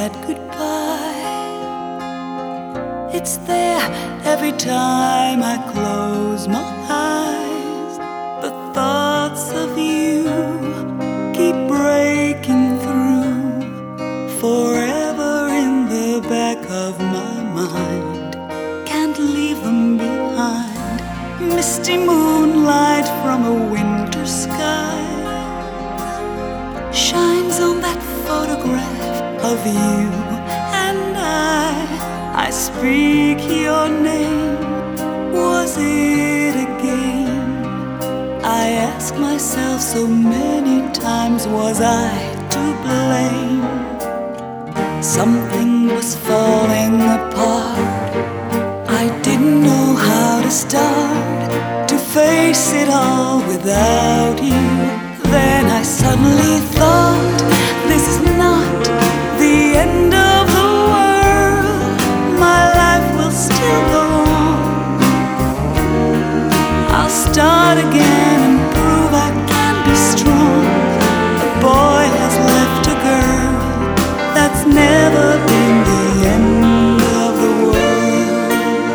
said goodbye. It's there every time I close my eyes. The thoughts of you keep breaking through, forever in the back of my mind. Can't leave them behind. Misty moonlight from a winter sky shines on that photograph of you and I speak your name. Was it a game? I ask myself so many times, was I to blame? Something was falling apart. I didn't know how to start to face it all without you. Then I suddenly thought, this is not the end of the world. My life will still go on. I'll start again and prove I can be strong. A boy has left a girl. That's never been the end of the world.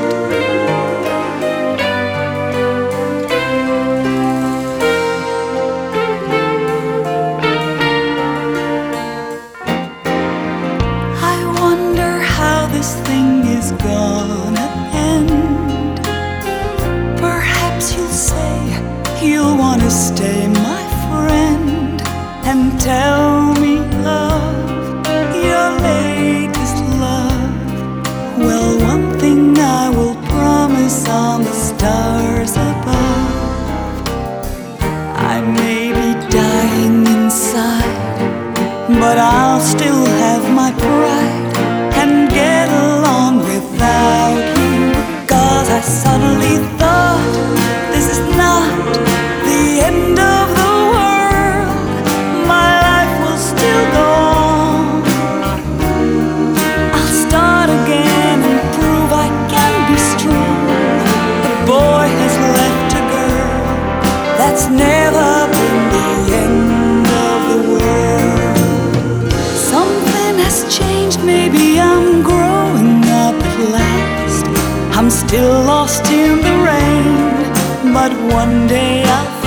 I wonder how this thing is gonna end. Perhaps you'll say you'll wanna stay my friend and tell me of your latest love. Well, one thing I will promise on the stars above, I may be dying inside, but I'll still have my pride and get along without you. 'Cause I suddenly thought, this is not the end of the world. My life will still go on. I'll start again and prove I can be strong. The boy has left a girl. That's never been the end of the world. Something has changed, maybe I'm growing up at last. I'm still lost in the rain, but one day I'll